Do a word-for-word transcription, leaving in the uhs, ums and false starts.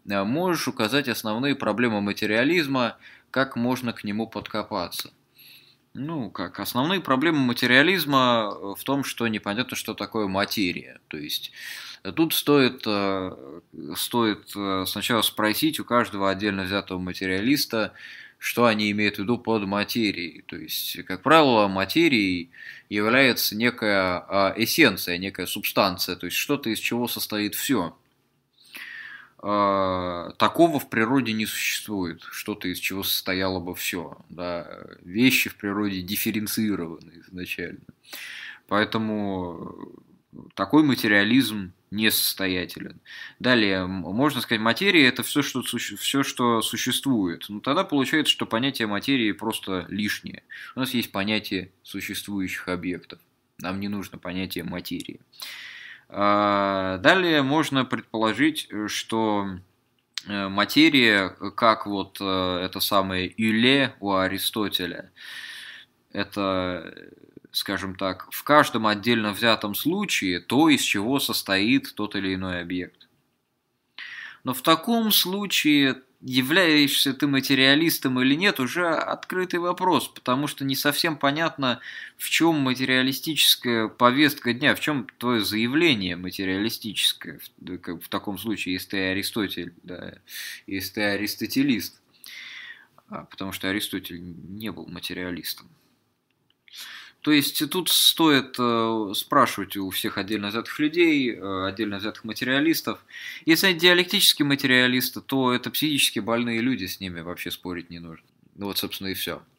э, можешь указать основные проблемы материализма, как можно к нему подкопаться? Ну, как основные проблемы материализма э, в том, что непонятно, что такое материя. То есть э, тут стоит, э, стоит э, сначала спросить у каждого отдельно взятого материалиста, что они имеют в виду под материей. То есть, как правило, материей является некая а, эссенция, некая субстанция, то есть что-то, из чего состоит все. А, такого в природе не существует, что-то из чего состояло бы все. Да. Вещи в природе дифференцированы изначально. Поэтому такой материализм несостоятелен. Далее, можно сказать, материя это все, что, все, что существует. Ну, тогда получается, что понятие материи просто лишнее. У нас есть понятие существующих объектов. Нам не нужно понятие материи. Далее можно предположить, что материя, как вот это самое «юле» у Аристотеля, это, скажем так, в каждом отдельно взятом случае то, из чего состоит тот или иной объект. Но в таком случае, являешься ты материалистом или нет, уже открытый вопрос, потому что не совсем понятно, в чем материалистическая повестка дня, в чем твое заявление материалистическое, в, как в таком случае, если ты Аристотель, да, если ты аристотелист, потому что Аристотель не был материалистом. То есть тут стоит э, спрашивать у всех отдельно взятых людей, э, отдельно взятых материалистов. Если они диалектические материалисты, то это психически больные люди, с ними вообще спорить не нужно. Ну вот, собственно, и все.